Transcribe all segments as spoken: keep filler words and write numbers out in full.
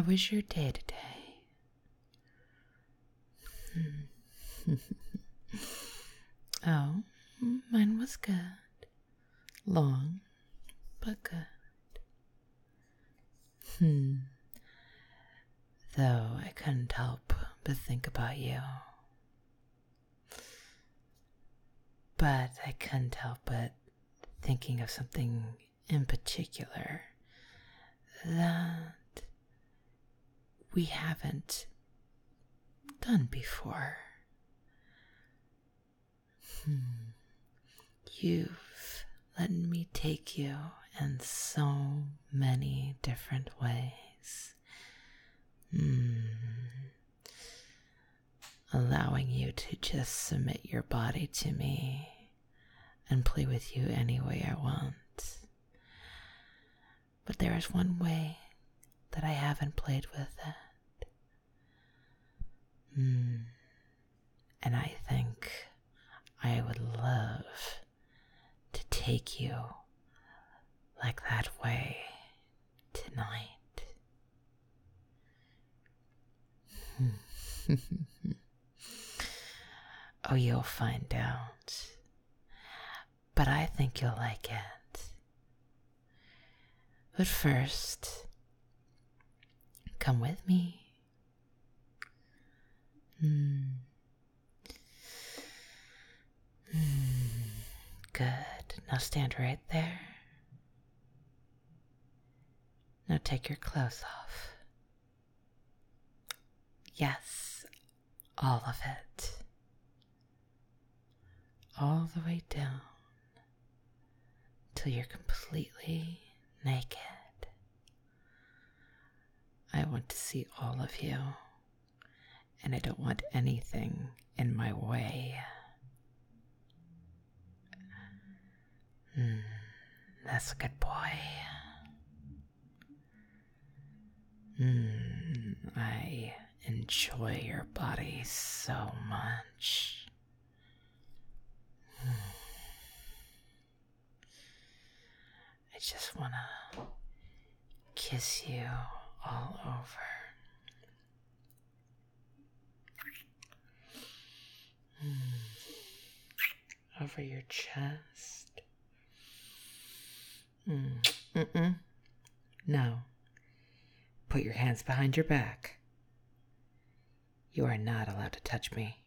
was your day today? Hmm. Oh, mine was good. Long, but good. Hmm. Though I couldn't help but think about you. But I couldn't help but thinking of something in particular that we haven't done before. Hmm. You've let me take you in so many different ways. Hmm. Allowing you to just submit your body to me and play with you any way I want. But there is one way that I haven't played with it. Hmm. And I think I would love to take you like that way tonight. Oh, you'll find out. But I think you'll like it. But first, come with me. Hmm. Hmm. Good. Now stand right there. Now take your clothes off. Yes, all of it. All the way down till you're completely naked. I want to see all of you, and I don't want anything in my way. Hmm, that's a good boy. Hmm, I enjoy your body so much. Hmm. I just want to kiss you all over. Hmm. Over your chest. Mm. Mm-mm. No. Put your hands behind your back. You are not allowed to touch me.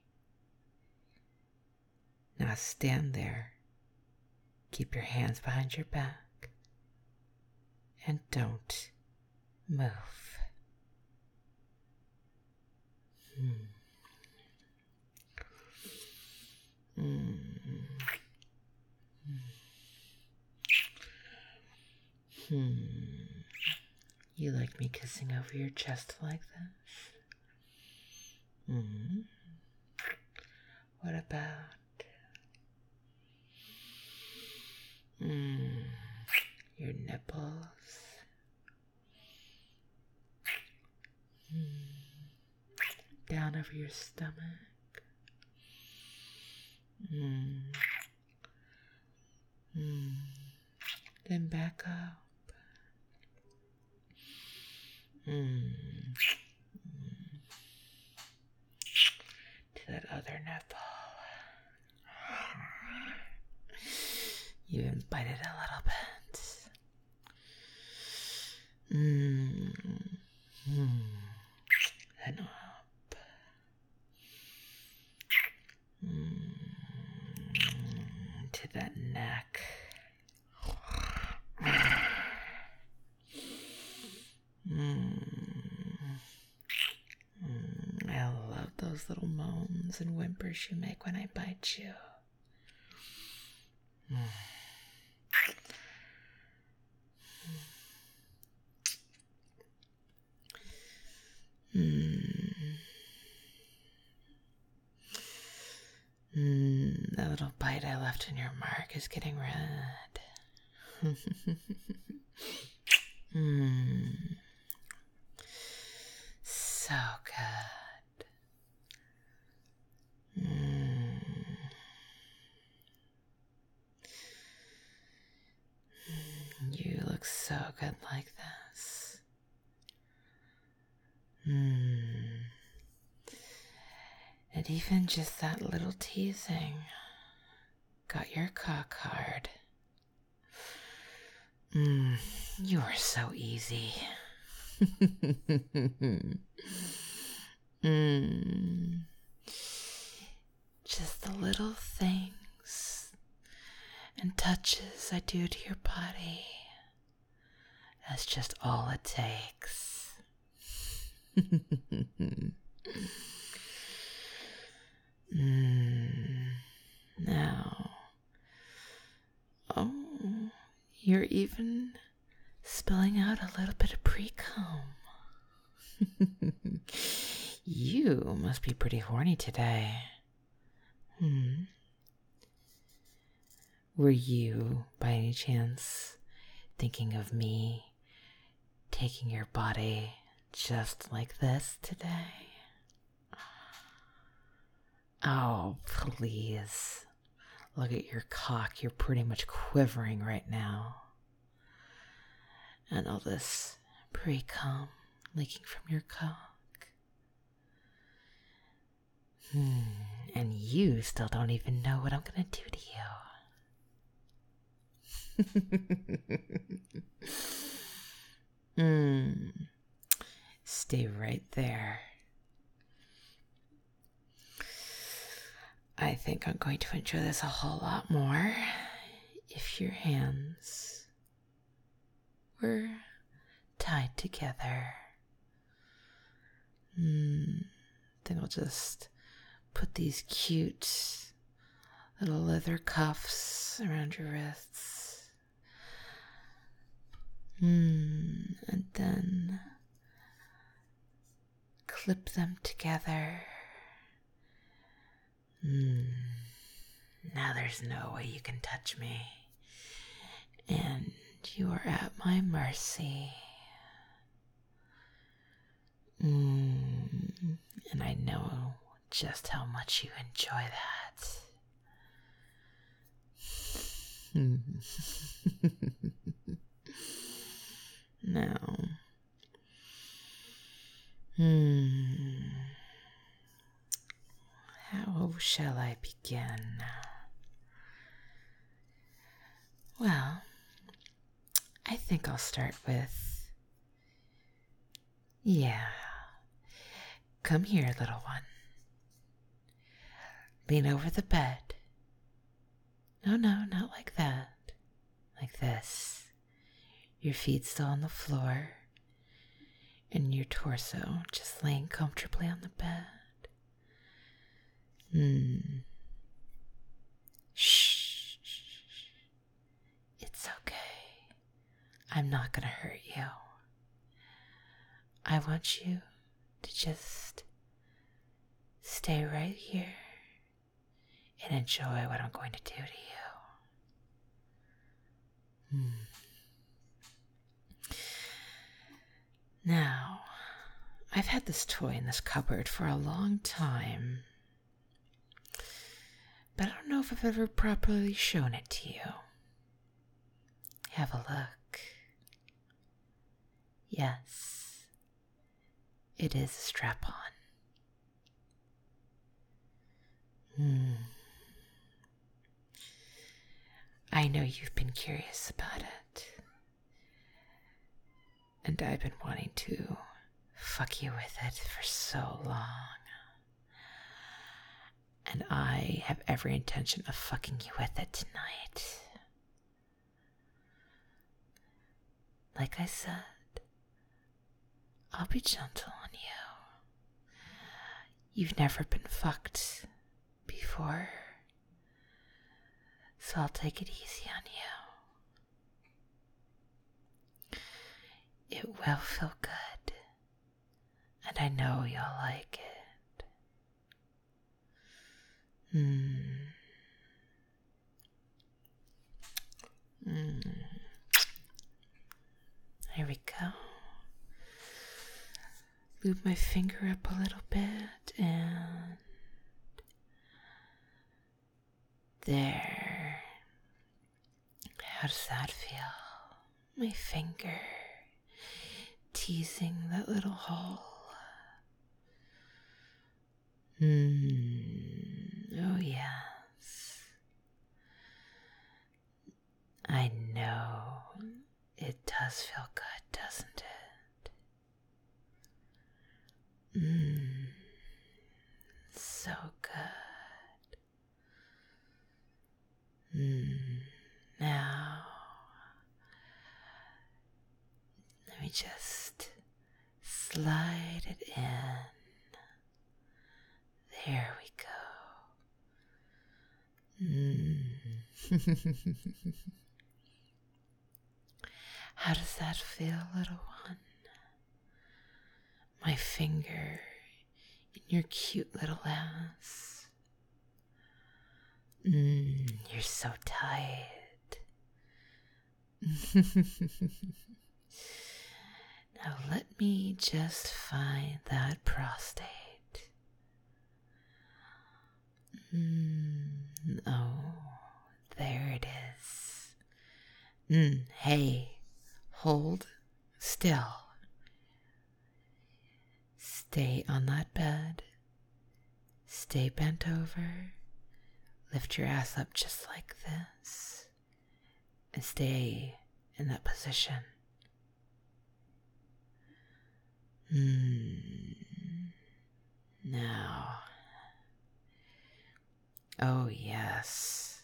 Now stand there. Keep your hands behind your back. And don't move. Hmm. Mm. Hmm. You like me kissing over your chest like this? Hmm. What about mm, your nipples? Mm. Down over your stomach? Mm. Mm. Then back up. Mm. Mm. To that other nipple. You even bite it a little bit. Mm. Mm. And up. Mm. To that neck. Mm. Mm. I love those little moans and whimpers you make when I bite you. Mm. Mm. Mm. That little bite I left in your mark is getting red. Mm. So good. Mm. You look so good like this. And even just that little teasing got your cock hard. Mmm, you are so easy. Mmm. Just the little things and touches I do to your body. That's just all it takes. mm. Now, oh, you're even spilling out a little bit of pre-cum. You must be pretty horny today. Hmm. Were you, by any chance, thinking of me taking your body just like this today? Oh, please. Look at your cock. You're pretty much quivering right now. And all this pre-cum leaking from your cock. Hmm. And you still don't even know what I'm gonna do to you. Hmm. Stay right there. I think I'm going to enjoy this a whole lot more if your hands were tied together. Hmm. Then I'll just put these cute little leather cuffs around your wrists. Hmm. And then clip them together. Hmm. Now there's no way you can touch me. And you are at my mercy. Hmm. And I know just how much you enjoy that. Now. Hmm. How shall I begin? Well, I think I'll start with... Yeah. Come here, little one. Lean over the bed. No, no, not like that. Like this. Your feet still on the floor. And your torso just laying comfortably on the bed. Hmm. Shh. It's okay. I'm not gonna hurt you. I want you to just stay right here and enjoy what I'm going to do to you. Hmm. Now, I've had this toy in this cupboard for a long time, but I don't know if I've ever properly shown it to you. Have a look. Yes, it is a strap-on. Hmm. I know you've been curious about it. And I've been wanting to fuck you with it for so long. And I have every intention of fucking you with it tonight. Like I said, I'll be gentle on you. You've never been fucked before, so I'll take it easy on you. It will feel good, and I know you'll like it. Hmm. Hmm. There we go. Move my finger up a little bit, and there. How does that feel? My finger teasing that little hole. Hmm. Oh, yes. I know. It does feel good, doesn't it? Mmm. So good. Mmm. Now, let me just slide it in. There we go. Mmm. How does that feel, little one? My finger in your cute little ass. Mmm, you're so tight. Now let me just find that prostate. Mm, oh, there it is. Mm, hey, hold still. Stay on that bed. Stay bent over. Lift your ass up just like this. And stay in that position. Hmm. Now. Oh, yes.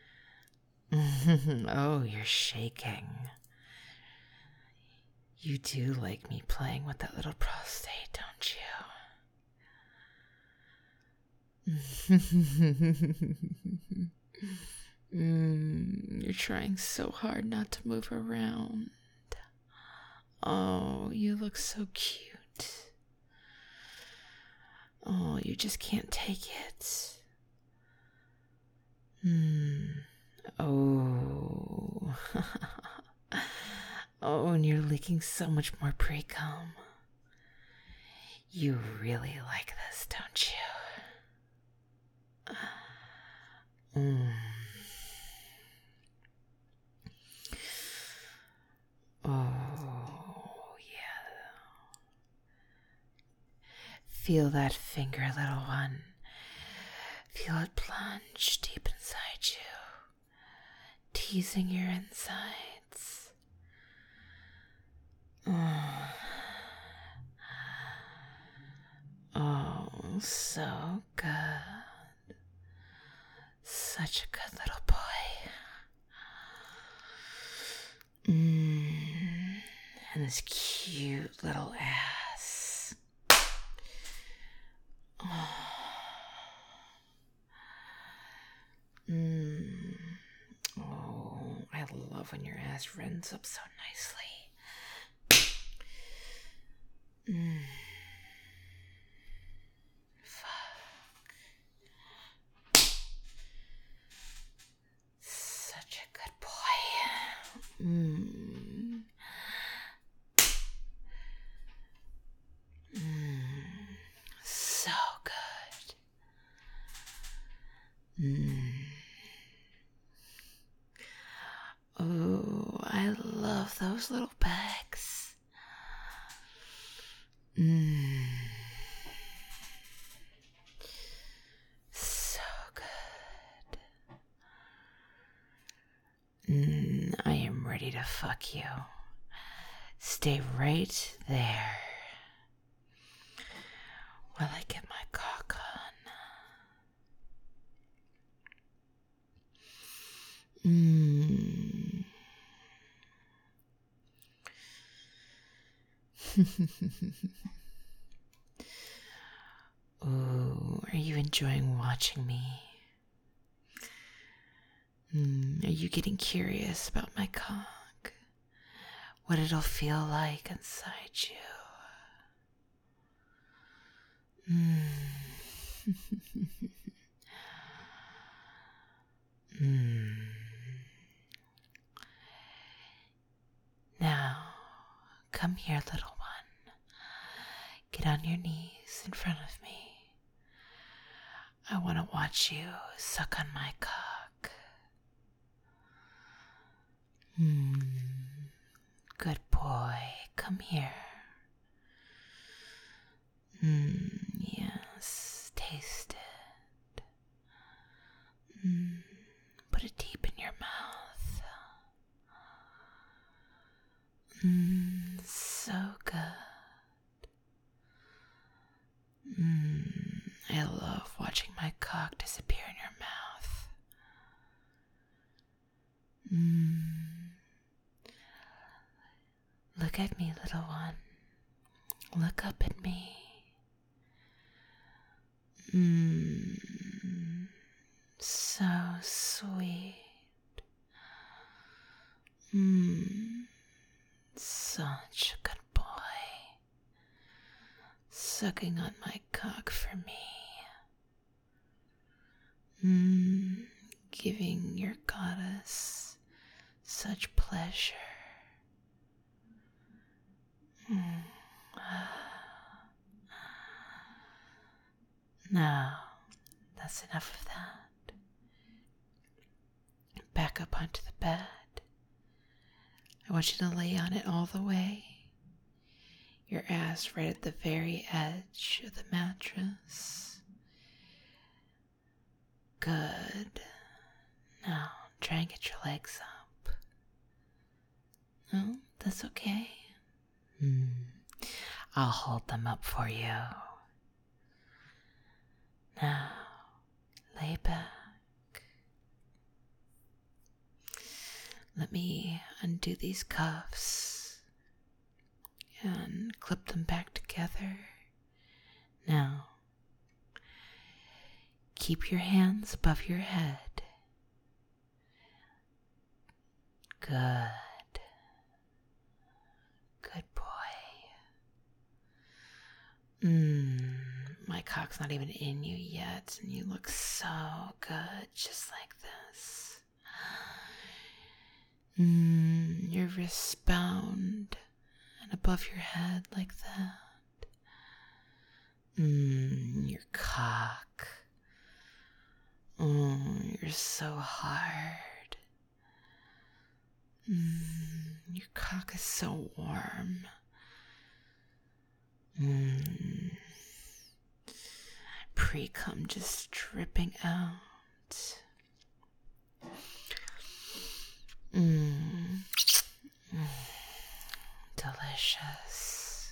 Oh, you're shaking. You do like me playing with that little prostate, don't you? mm, you're trying so hard not to move around. Oh, you look so cute. Oh, you just can't take it. Hmm. Oh. Oh, and you're leaking so much more pre-cum. You really like this, don't you? Mm. Oh, yeah. Feel that finger, little one. Feel it plunge deep inside you, teasing your insides. Oh, oh, so good. Such a good little boy. Mmm. And this cute little ass. Oh. Mmm. Oh, I love when your ass runs up so nicely. Mmm. Fuck. Such a good boy. Mmm. Mmm. So good. Mmm. Oh, I love those little bags. Mmm. So good. Mmm, I am ready to fuck you. Stay right there while I get my cock on. Mmm. Oh, are you enjoying watching me? Mm, are you getting curious about my cock? What it'll feel like inside you? Mm. mm. Now, come here, little one. Get on your knees in front of me. I want to watch you suck on my cock. Hmm. Good boy. Come here. Hmm. Yes. Taste Mmm, so good. Mmm, I love watching my cock disappear in your mouth. Mmm. Look at me, little one. Look up at me. Mmm. So sweet. Mmm. Such a good boy. Sucking on my cock for me. Mmm. Giving your goddess such pleasure. Mm. Now, that's enough of that. Back up onto the bed. I want you to lay on it all the way. Your ass right at the very edge of the mattress. Good. Now, try and get your legs up. No, that's okay. Hmm. I'll hold them up for you. Now, lay back. Let me undo these cuffs and clip them back together. Now, keep your hands above your head. Good. Good boy. Mmm, my cock's not even in you yet, and you look so good just like this. Mmm, your wrists bound and above your head like that. Mmm, your cock. Mmm, you're so hard. Mmm, your cock is so warm. Mmm. Pre-cum just dripping out. Mmm. Mm. Delicious.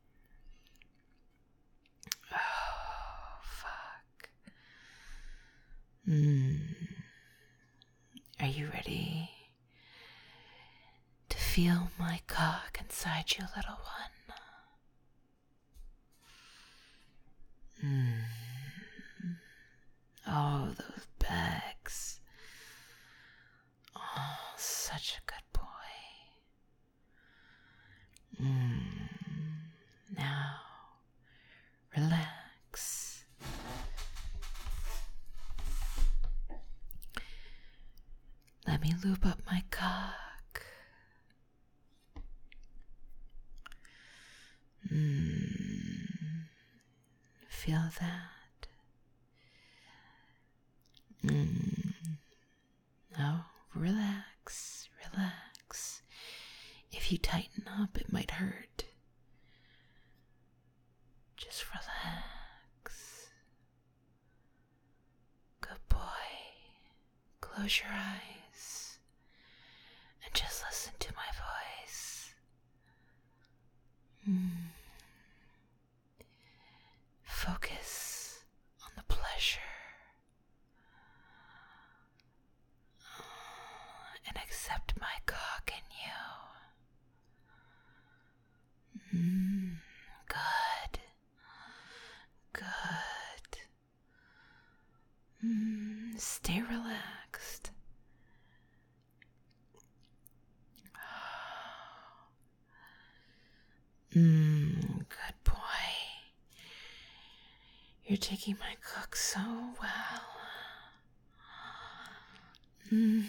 Oh, fuck. Mmm. Are you ready to feel my cock inside you, little one? Mm. Oh, those bags. Oh, such a good boy. Mm. Now, relax. Let me lube up my cock. Mm. Feel that? Mm. Now, relax, relax. If you tighten up, it might hurt. Just relax. Good boy. Close your eyes and just listen to my voice. Mm. Focus on the pleasure and accept my cock in you. Mm. Good. Good. Mm. Stay relaxed. Mmm, good boy. You're taking my cock so well. Mmm.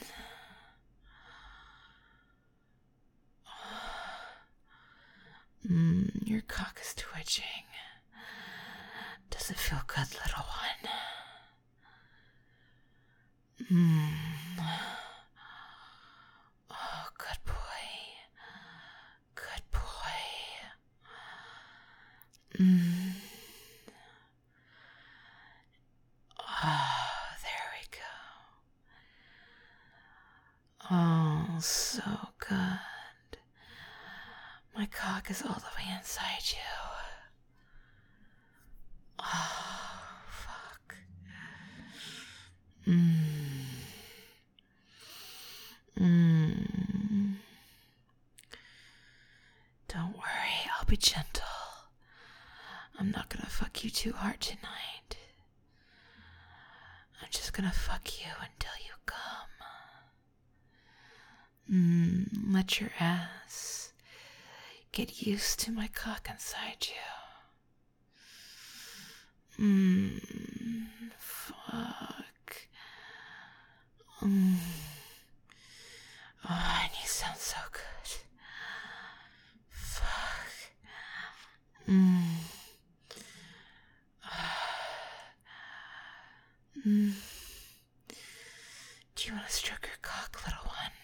Mmm, your cock is twitching. Does it feel good, little one? Mmm. Oh, good boy. Good boy. Mmm. Oh, there we go. Oh, so good. cock is all the way inside you. Oh, fuck. Mmm. Mmm. Don't worry, I'll be gentle. I'm not gonna fuck you too hard tonight. I'm just gonna fuck you until you come. Mmm, let your ass get used to my cock inside you. Mmm, fuck. Mmm. Oh, and you sound so good. Fuck. Mmm. Mm. Do you want to stroke your cock, little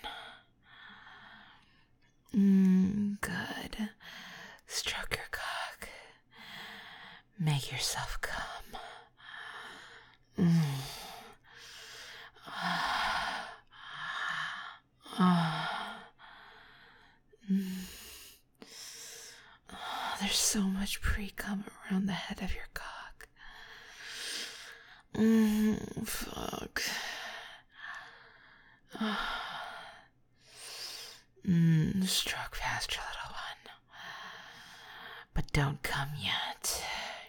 one? Mm, good. Stroke your cock. Make yourself come. Mm. Ah. Ah. Mm. Oh, there's so much pre-cum around the head of your cock. Mmm, fuck. Mmm, stroke faster, little one. But don't come yet.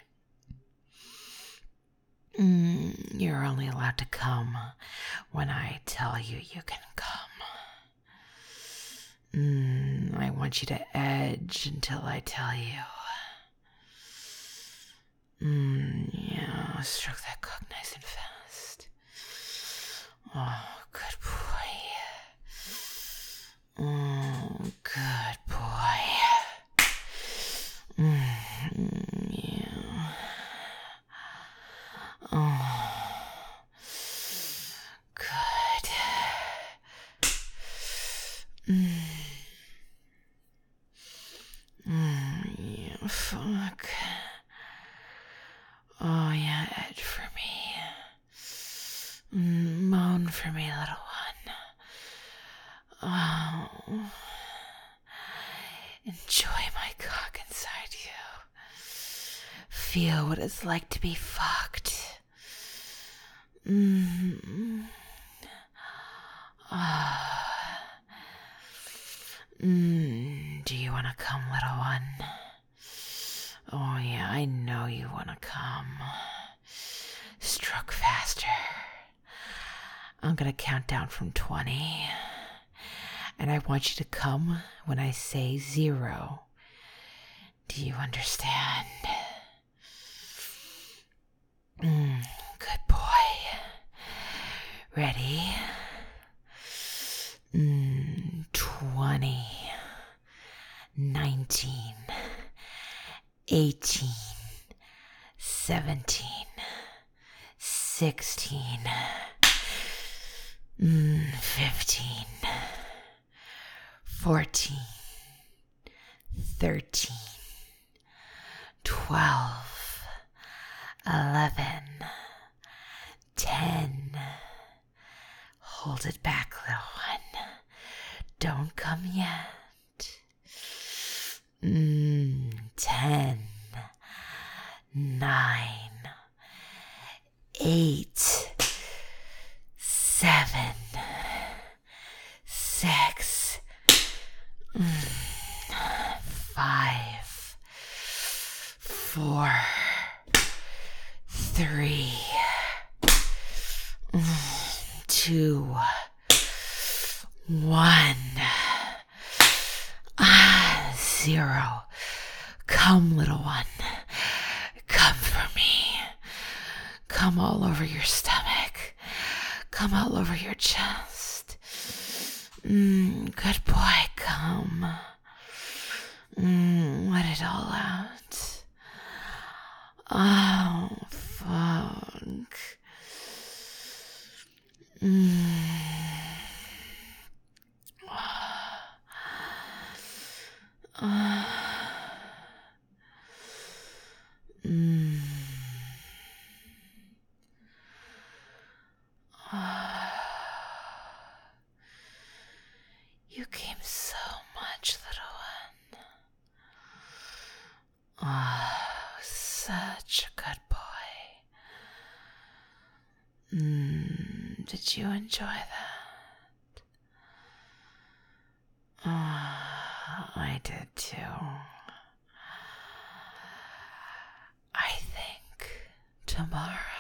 Mmm, you're only allowed to come when I tell you you can come. Mmm, I want you to edge until I tell you. Mmm, yeah, stroke that cock nice and fast. Oh, good boy. Oh, good boy. Mm, yeah. Oh, good. Mm. Mm, yeah, fuck. Oh, yeah, edge for me. Mm, moan for me, little one. Oh. Enjoy my cock inside you. Feel what it's like to be fucked. Mm. Ah. Mm. Do you want to come, little one? Oh, yeah, I know you want to come. Stroke faster. I'm going to count down from twenty. And I want you to come when I say zero. Do you understand? Mm, good boy. Ready? Mm, twenty. nineteen. eighteen. seventeen. sixteen. Mm, fifteen. fourteen. thirteen. twelve. eleven. ten. Hold it back, little one. Don't come yet. Mm, ten. nine. eight. seven. six. Mm, five. four. three. Mm, two. one. Ah, zero. Come, little one. Come for me. Come all over your stomach. Come all over your chest. Mm, good boy, come. Mm, let it all out. Oh, fuck. Mm. Uh, mm. Uh, you came so much, little one. did you enjoy that? Ah, I did too. I think tomorrow